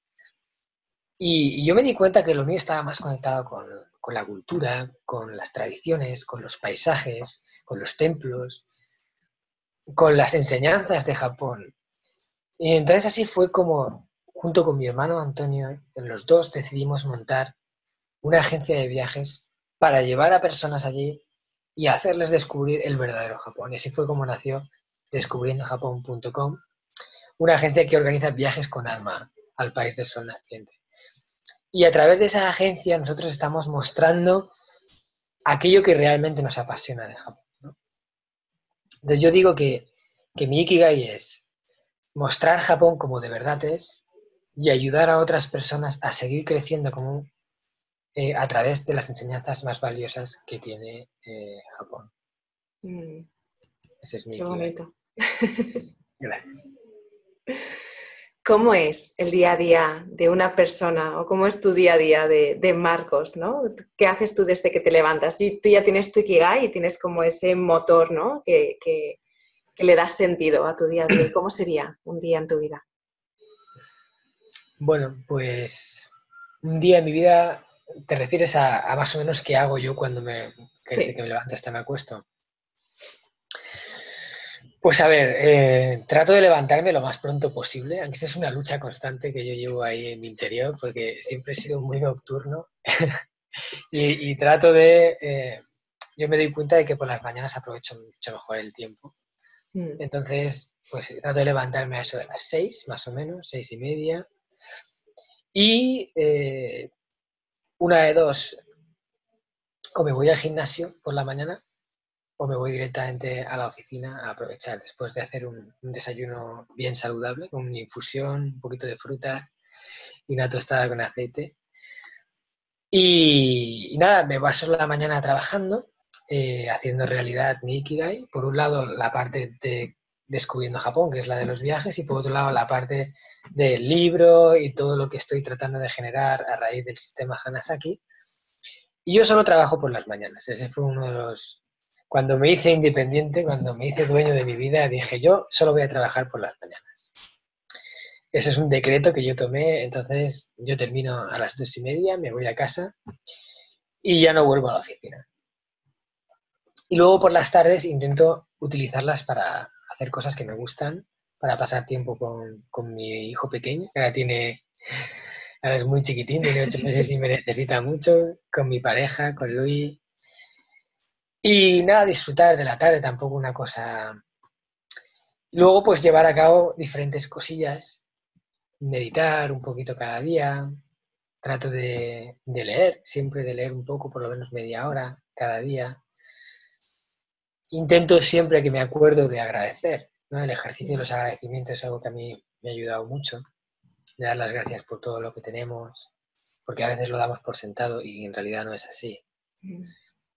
B: Y, y yo me di cuenta que lo mío estaba más conectado con, con la cultura, con las tradiciones, con los paisajes, con los templos, con las enseñanzas de Japón. Y entonces así fue como, junto con mi hermano Antonio, los dos decidimos montar una agencia de viajes para llevar a personas allí y hacerles descubrir el verdadero Japón. Y así fue como nació descubriendo japón punto com, una agencia que organiza viajes con alma al país del sol naciente. Y a través de esa agencia nosotros estamos mostrando aquello que realmente nos apasiona de Japón, ¿no? Entonces yo digo que, que mi Ikigai es mostrar Japón como de verdad es y ayudar a otras personas a seguir creciendo como, eh, a través de las enseñanzas más valiosas que tiene eh, Japón.
A: Mm,
B: Ese es mi
A: qué
B: Ikigai.
A: bonito.
B: Gracias.
A: ¿Cómo es el día a día de una persona o cómo es tu día a día de, de Marcos, ¿no? ¿Qué haces tú desde que te levantas? Y tú ya tienes tu Ikigai y tienes como ese motor, ¿no? Que, que, que le das sentido a tu día a día. ¿Y cómo sería un día en tu vida?
B: Bueno, pues un día en mi vida, ¿te refieres a, a más o menos qué hago yo cuando me, que desde que
A: Sí.
B: me levanto hasta me acuesto? Pues a ver, eh, trato de levantarme lo más pronto posible, aunque esa es una lucha constante que yo llevo ahí en mi interior, porque siempre he sido muy nocturno y, y trato de... Eh, yo me doy cuenta de que por las mañanas aprovecho mucho mejor el tiempo.
A: Mm.
B: Entonces, pues trato de levantarme a eso de las seis, más o menos, seis y media. Y eh, una de dos, o me voy al gimnasio por la mañana o me voy directamente a la oficina a aprovechar después de hacer un, un desayuno bien saludable, con una infusión, un poquito de fruta y una tostada con aceite. Y, y nada, me paso la mañana trabajando, eh, haciendo realidad mi Ikigai. Por un lado, la parte de descubriendo Japón, que es la de los viajes, y por otro lado, la parte del libro y todo lo que estoy tratando de generar a raíz del sistema Hanasaki. Y yo solo trabajo por las mañanas. Ese fue uno de los... Cuando me hice independiente, cuando me hice dueño de mi vida, dije yo solo voy a trabajar por las mañanas. Ese es un decreto que yo tomé, entonces yo termino a las dos y media, me voy a casa y ya no vuelvo a la oficina. Y luego por las tardes intento utilizarlas para hacer cosas que me gustan, para pasar tiempo con, con mi hijo pequeño, que ahora tiene, ahora es muy chiquitín, tiene ocho meses y me necesita mucho, con mi pareja, con Luis. Y nada, disfrutar de la tarde, tampoco una cosa. Luego, pues llevar a cabo diferentes cosillas, meditar un poquito cada día, trato de, de leer, siempre de leer un poco, por lo menos media hora cada día. Intento siempre que me acuerdo de agradecer, ¿no? El ejercicio de los agradecimientos es algo que a mí me ha ayudado mucho, de dar las gracias por todo lo que tenemos, porque a veces lo damos por sentado y en realidad no es así.
A: Mm.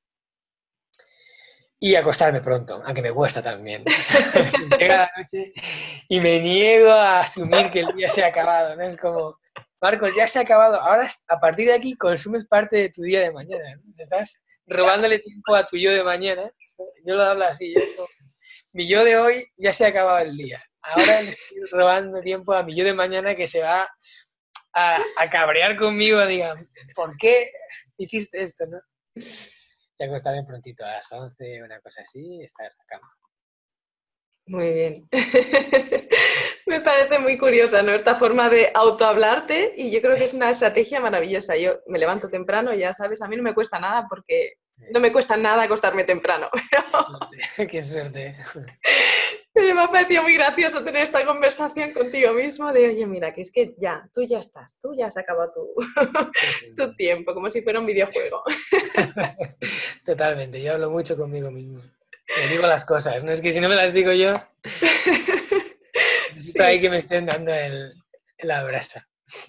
B: Y acostarme pronto, aunque me cuesta también. O sea, llega la noche y me niego a asumir que el día se ha acabado, ¿no? Es como, Marcos, ya se ha acabado, ahora a partir de aquí consumes parte de tu día de mañana, ¿no? Estás robándole tiempo a tu yo de mañana. Yo lo hablo así, yo es como, mi yo de hoy ya se ha acabado el día. Ahora le estoy robando tiempo a mi yo de mañana que se va a, a cabrear conmigo, digan, ¿por qué hiciste esto, no? Y acostarme prontito a las once, una cosa así, y estar en la cama.
A: Muy bien. Me parece muy curiosa, ¿no? Esta forma de autohablarte y yo creo que es una estrategia maravillosa. Yo me levanto temprano, ya sabes, a mí no me cuesta nada porque no me cuesta nada acostarme temprano.
B: Qué suerte, qué suerte.
A: Pero me ha parecido muy gracioso tener esta conversación contigo mismo de, oye, mira, que es que ya, tú ya estás, tú ya has acabado tu, tu tiempo, como si fuera un videojuego.
B: Totalmente, yo hablo mucho conmigo mismo. Me digo las cosas, ¿no? Es que si no me las digo yo, necesito ahí
A: Sí.
B: que me estén dando el, la brasa.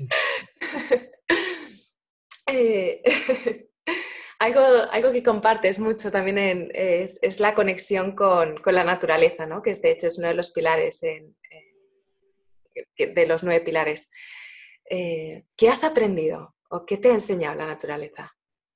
A: Eh, algo, algo que compartes mucho también en- es, es la conexión con, con la naturaleza, ¿no? Que es, de hecho es uno de los pilares, en- en- de los nueve pilares. Eh, ¿qué has aprendido o qué te ha enseñado la naturaleza?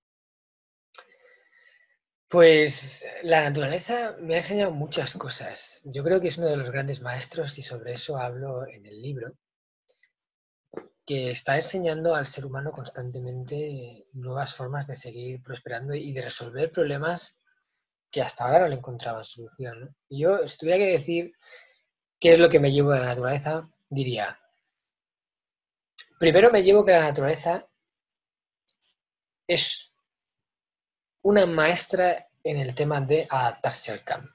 B: Pues la naturaleza me ha enseñado muchas cosas. Yo creo que es uno de los grandes maestros y sobre eso hablo en el libro, que está enseñando al ser humano constantemente nuevas formas de seguir prosperando y de resolver problemas que hasta ahora no le encontraban solución, ¿no? Y yo, si tuviera que decir qué es lo que me llevo de la naturaleza, diría, primero me llevo que la naturaleza es una maestra en el tema de adaptarse al cambio.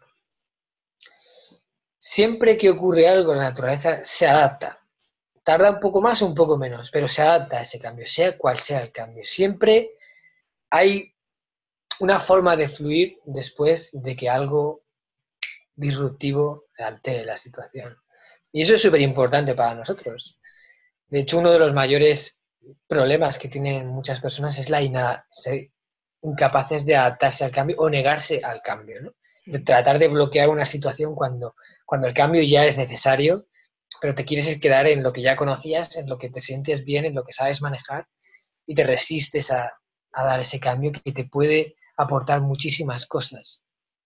B: Siempre que ocurre algo en la naturaleza, se adapta. Tarda un poco más o un poco menos, pero se adapta a ese cambio, sea cual sea el cambio. Siempre hay una forma de fluir después de que algo disruptivo altere la situación. Y eso es súper importante para nosotros. De hecho, uno de los mayores problemas que tienen muchas personas es la ina- ser incapaces de adaptarse al cambio o negarse al cambio, ¿no? De tratar de bloquear una situación cuando, cuando el cambio ya es necesario, pero te quieres quedar en lo que ya conocías, en lo que te sientes bien, en lo que sabes manejar y te resistes a, a dar ese cambio que te puede aportar muchísimas cosas.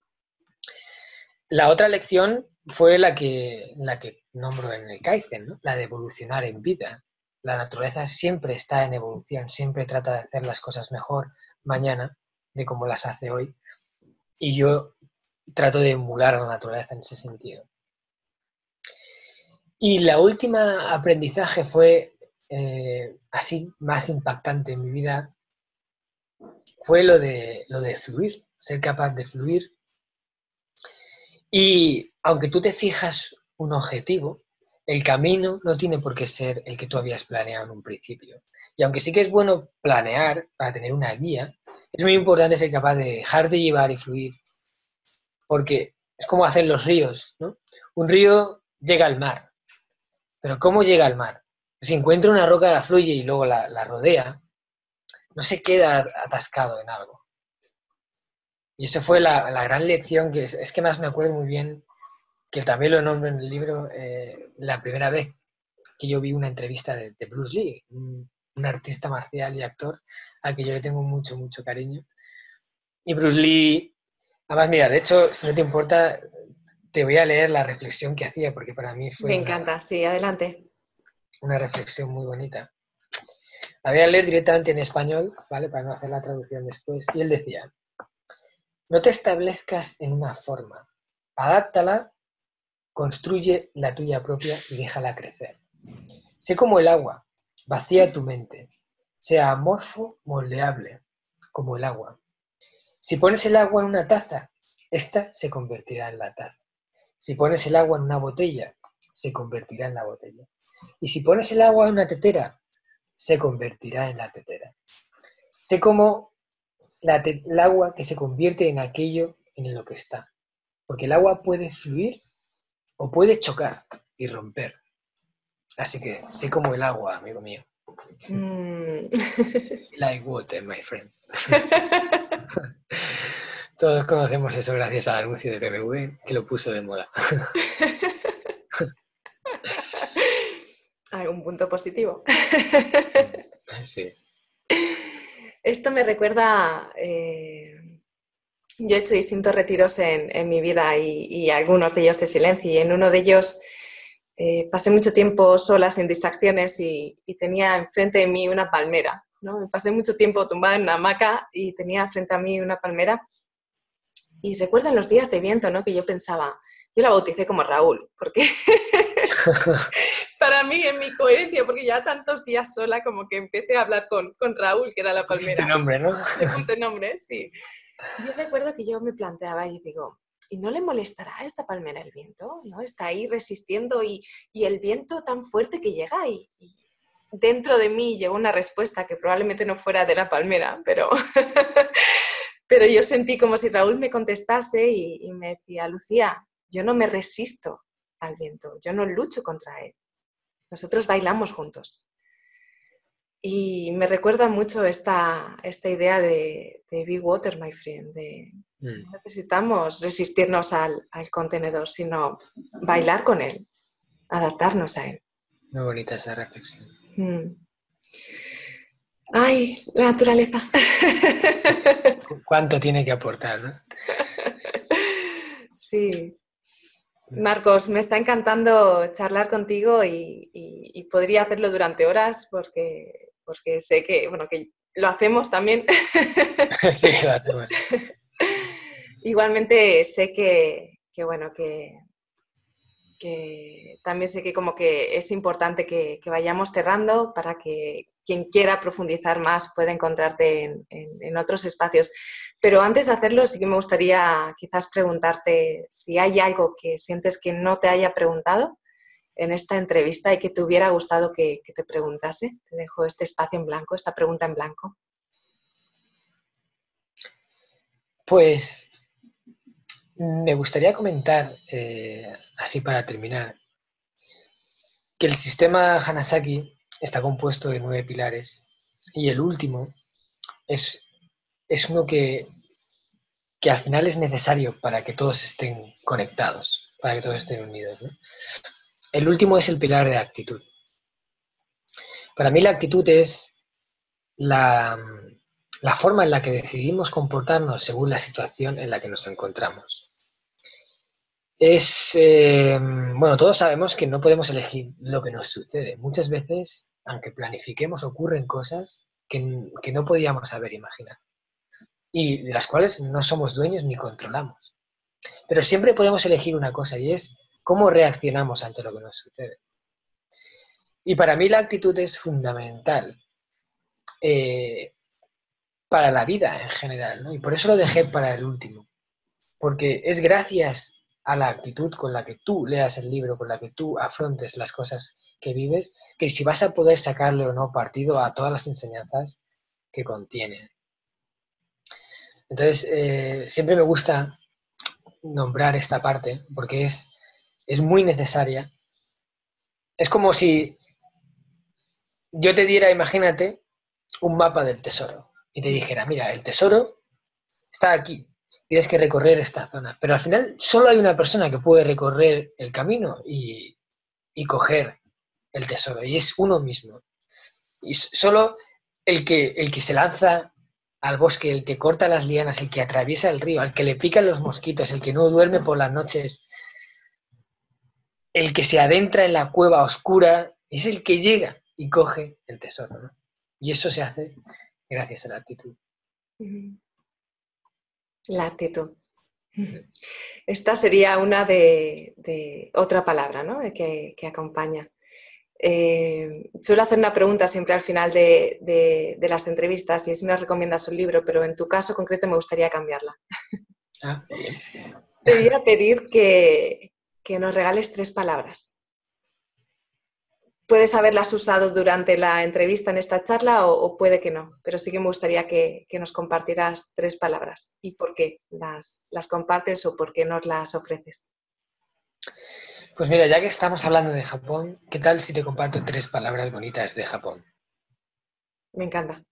B: La otra lección fue la que, la que nombro en el Kaizen, ¿no? La de evolucionar en vida. La naturaleza siempre está en evolución, siempre trata de hacer las cosas mejor mañana de como las hace hoy. Y yo trato de emular a la naturaleza en ese sentido. Y la última aprendizaje fue eh, así más impactante en mi vida, fue lo de, lo de fluir, ser capaz de fluir. Y aunque tú te fijas un objetivo, el camino no tiene por qué ser el que tú habías planeado en un principio. Y aunque sí que es bueno planear para tener una guía, es muy importante ser capaz de dejarte llevar y fluir, porque es como hacen los ríos, ¿no? Un río llega al mar, pero ¿cómo llega al mar? Si encuentra una roca, la fluye y luego la, la rodea, no se queda atascado en algo. Y eso fue la, la gran lección que es, es que más me acuerdo muy bien, que también lo nombro en el libro, eh, la primera vez que yo vi una entrevista de, de Bruce Lee, un, un artista marcial y actor al que yo le tengo mucho, mucho cariño. Y Bruce Lee, además, mira, de hecho, si no te importa, te voy a leer la reflexión que hacía, porque para mí fue
A: Me
B: una,
A: encanta, sí, adelante.
B: una reflexión muy bonita. La voy a leer directamente en español, ¿vale? Para no hacer la traducción después. Y él decía, no te establezcas en una forma, adáptala, construye la tuya propia y déjala crecer. Sé como el agua, vacía tu mente, sea amorfo, moldeable, como el agua. Si pones el agua en una taza, esta se convertirá en la taza. Si pones el agua en una botella, se convertirá en la botella. Y si pones el agua en una tetera, se convertirá en la tetera. Sé como la te- el agua que se convierte en aquello en lo que está. Porque el agua puede fluir o puede chocar y romper. Así que sé como el agua, amigo mío.
A: Mm.
B: Like water, my friend. Todos conocemos eso gracias al anuncio de B M W que lo puso de moda.
A: ¿Algún punto positivo?
B: Sí.
A: Esto me recuerda, eh, yo he hecho distintos retiros en, en mi vida y, y algunos de ellos de silencio, y en uno de ellos eh, pasé mucho tiempo sola, sin distracciones, y, y tenía enfrente de mí una palmera, ¿no? Me pasé mucho tiempo tumbada en una hamaca y tenía frente a mí una palmera, y recuerdo en los días de viento, ¿no? Que yo pensaba, yo la bauticé como Raúl, porque para mí, en mi coherencia, porque ya tantos días sola, como que empecé a hablar con, con Raúl, que era la
B: Pusiste
A: palmera.
B: nombre, ¿no?
A: Le puse nombre, sí. Yo recuerdo que yo me planteaba y digo, ¿y no le molestará a esta palmera el viento? ¿No? Está ahí resistiendo y, y el viento tan fuerte que llega y, y dentro de mí llegó una respuesta que probablemente no fuera de la palmera, pero, pero yo sentí como si Raúl me contestase y, y me decía, Lucía, yo no me resisto al viento, yo no lucho contra él. Nosotros bailamos juntos. Y me recuerda mucho esta, esta idea de, de be water, my friend, de
B: Mm.
A: no necesitamos resistirnos al, al contenedor, sino bailar con él, adaptarnos a él.
B: Muy bonita esa reflexión.
A: Mm. ¡Ay, la naturaleza!
B: Sí. ¿Cuánto tiene que aportar, no?
A: Sí. Marcos, me está encantando charlar contigo y, y, y podría hacerlo durante horas porque, porque sé que, bueno, que lo hacemos también.
B: Sí, lo hacemos.
A: Igualmente sé que, que bueno, que, que también sé que como que es importante que, que vayamos cerrando para que quien quiera profundizar más pueda encontrarte en, en, en otros espacios. Pero antes de hacerlo sí que me gustaría quizás preguntarte si hay algo que sientes que no te haya preguntado en esta entrevista y que te hubiera gustado que, que te preguntase. Te dejo este espacio en blanco, esta pregunta en blanco.
B: Pues me gustaría comentar, eh, así para terminar, que el sistema Hanasaki está compuesto de nueve pilares y el último es, es uno que, que al final es necesario para que todos estén conectados, para que todos estén unidos, ¿no? El último es el pilar de actitud. Para mí la actitud es la, la forma en la que decidimos comportarnos según la situación en la que nos encontramos. Es, eh, bueno, todos sabemos que no podemos elegir lo que nos sucede. Muchas veces, aunque planifiquemos, ocurren cosas que, que no podíamos haber imaginado y de las cuales no somos dueños ni controlamos. Pero siempre podemos elegir una cosa y es cómo reaccionamos ante lo que nos sucede. Y para mí la actitud es fundamental eh, para la vida en general, ¿no? Y por eso lo dejé para el último. Porque es gracias a la actitud con la que tú leas el libro, con la que tú afrontes las cosas que vives, que si vas a poder sacarle o no partido a todas las enseñanzas que contiene. Entonces, eh, siempre me gusta nombrar esta parte porque es, es muy necesaria. Es como si yo te diera, imagínate, un mapa del tesoro y te dijera, mira, el tesoro está aquí, tienes que recorrer esta zona. Pero al final solo hay una persona que puede recorrer el camino y, y coger el tesoro, y es uno mismo. Y solo el que, el que se lanza al bosque, el que corta las lianas, el que atraviesa el río, al que le pican los mosquitos, el que no duerme por las noches, el que se adentra en la cueva oscura, es el que llega y coge el tesoro, ¿no? Y eso se hace gracias a la actitud.
A: La actitud. Esta sería una de, de otra palabra, ¿no? que, que acompaña. Eh, suelo hacer una pregunta siempre al final de, de, de las entrevistas y es si nos recomiendas un libro, pero en tu caso concreto me gustaría cambiarla.
B: Ah, bien.
A: Te voy a pedir que, que nos regales tres palabras. Puedes haberlas usado durante la entrevista en esta charla o, o puede que no, pero sí que me gustaría que, que nos compartieras tres palabras y por qué las, las compartes o por qué nos las ofreces.
B: Pues mira, ya que estamos hablando de Japón, ¿qué tal si te comparto tres palabras bonitas de Japón?
A: Me encanta.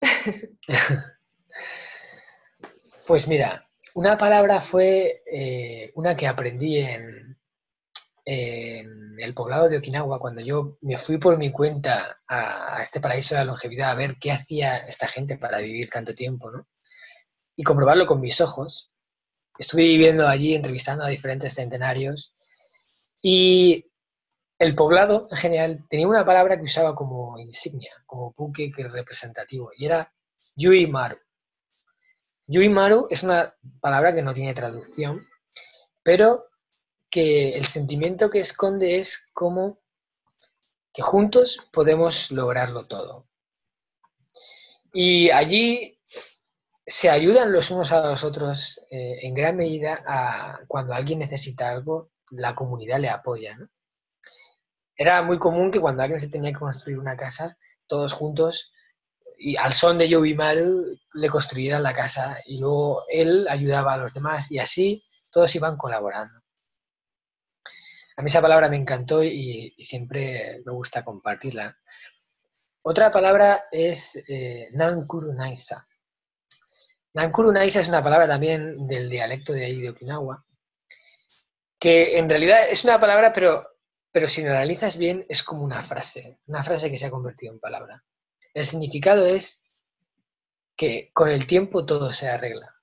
B: Pues mira, una palabra fue eh, una que aprendí en, en el poblado de Okinawa cuando yo me fui por mi cuenta a, a este paraíso de la longevidad a ver qué hacía esta gente para vivir tanto tiempo, ¿no? Y comprobarlo con mis ojos. Estuve viviendo allí entrevistando a diferentes centenarios y el poblado, en general, tenía una palabra que usaba como insignia, como buque representativo, y era Yui Maru. Yui Maru es una palabra que no tiene traducción, pero que el sentimiento que esconde es como que juntos podemos lograrlo todo. Y allí se ayudan los unos a los otros eh, en gran medida a cuando alguien necesita algo, la comunidad le apoya, ¿no? Era muy común que cuando alguien se tenía que construir una casa, todos juntos, y al son de Yobimaru, le construyeran la casa y luego él ayudaba a los demás y así todos iban colaborando. A mí esa palabra me encantó y, y siempre me gusta compartirla. Otra palabra es eh, Nankuru Naisa. Nankuru Naisa es una palabra también del dialecto de ahí de Okinawa, que en realidad es una palabra, pero, pero si lo analizas bien es como una frase, una frase que se ha convertido en palabra. El significado es que con el tiempo todo se arregla.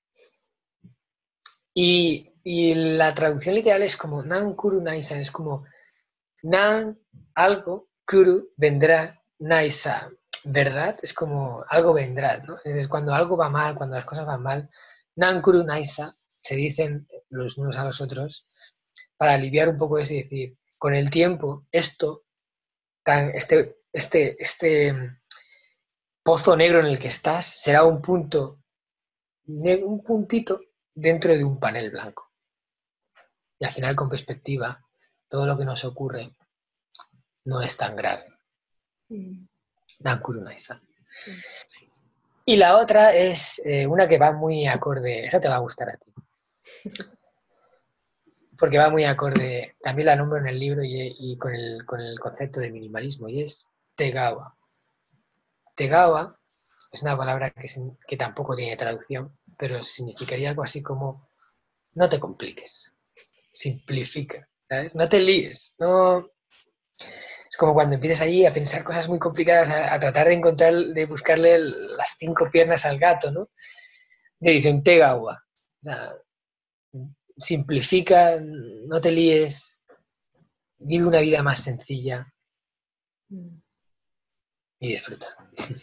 B: Y, y la traducción literal es como Nankuru Naisa, es como Nan, algo, Kuru, vendrá, Naisa, ¿verdad? Es como algo vendrá, ¿no? Es cuando algo va mal, cuando las cosas van mal, Nankuru Naisa, se dicen los unos a los otros, para aliviar un poco eso y decir, con el tiempo, esto, tan, este, este, este pozo negro en el que estás, será un punto, un puntito dentro de un panel blanco. Y al final, con perspectiva, todo lo que nos ocurre no es tan grave.
A: Mm.
B: Nankurunaisa. Y la otra es eh, una que va muy acorde, esa te va a gustar a ti. Porque va muy acorde, también la nombro en el libro y, y con, el, con el concepto de minimalismo, y es Tegawa. Tegawa es una palabra que, que tampoco tiene traducción, pero significaría algo así como no te compliques, simplifica, ¿sabes? No te líes, no... Es como cuando empiezas ahí a pensar cosas muy complicadas, a, a tratar de encontrar, de buscarle el, las cinco piernas al gato, ¿no? Le dicen Tegawa. O sea, simplifica, no te líes, vive una vida más sencilla y disfruta.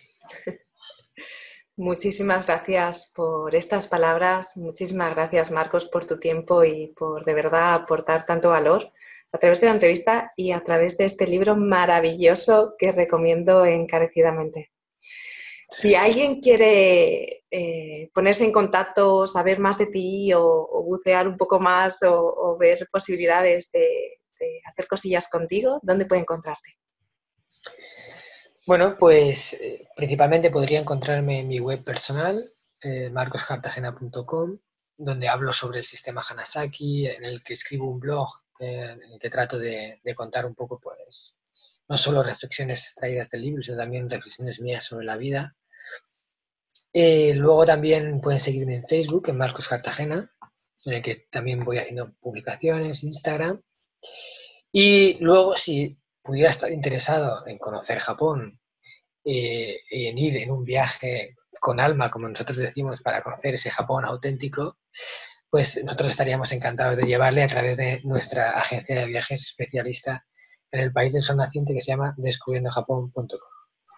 A: Muchísimas gracias por estas palabras, muchísimas gracias Marcos por tu tiempo y por de verdad aportar tanto valor a través de la entrevista y a través de este libro maravilloso que recomiendo encarecidamente. Si alguien quiere eh, ponerse en contacto, saber más de ti o, o bucear un poco más o, o ver posibilidades de, de hacer cosillas contigo, ¿dónde puede encontrarte?
B: Bueno, pues eh, principalmente podría encontrarme en mi web personal, eh, marcos cartagena punto com, donde hablo sobre el sistema Hanasaki, en el que escribo un blog eh, en el que trato de, de contar un poco, pues, no solo reflexiones extraídas del libro, sino también reflexiones mías sobre la vida. Eh, luego también pueden seguirme en Facebook, en Marcos Cartagena, en el que también voy haciendo publicaciones, Instagram. Y luego, si pudiera estar interesado en conocer Japón, eh, en ir en un viaje con alma, como nosotros decimos, para conocer ese Japón auténtico, pues nosotros estaríamos encantados de llevarle a través de nuestra agencia de viajes especialista en el país del sol naciente, que se llama descubriendo japón punto com.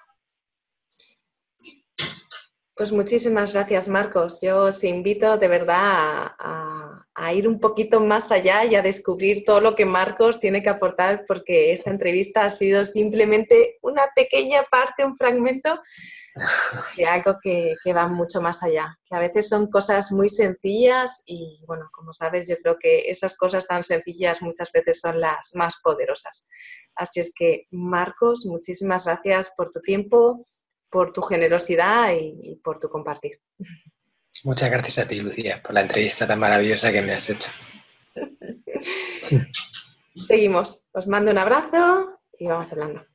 A: Pues muchísimas gracias, Marcos. Yo os invito de verdad a, a, a ir un poquito más allá y a descubrir todo lo que Marcos tiene que aportar, porque esta entrevista ha sido simplemente una pequeña parte, un fragmento de algo que, que va mucho más allá, que a veces son cosas muy sencillas y, bueno, como sabes, yo creo que esas cosas tan sencillas muchas veces son las más poderosas. Así es que, Marcos, muchísimas gracias por tu tiempo, por tu generosidad y, y por tu compartir.
B: Muchas gracias a ti, Lucía, por la entrevista tan maravillosa que me has hecho.
A: Seguimos. Os mando un abrazo y vamos hablando.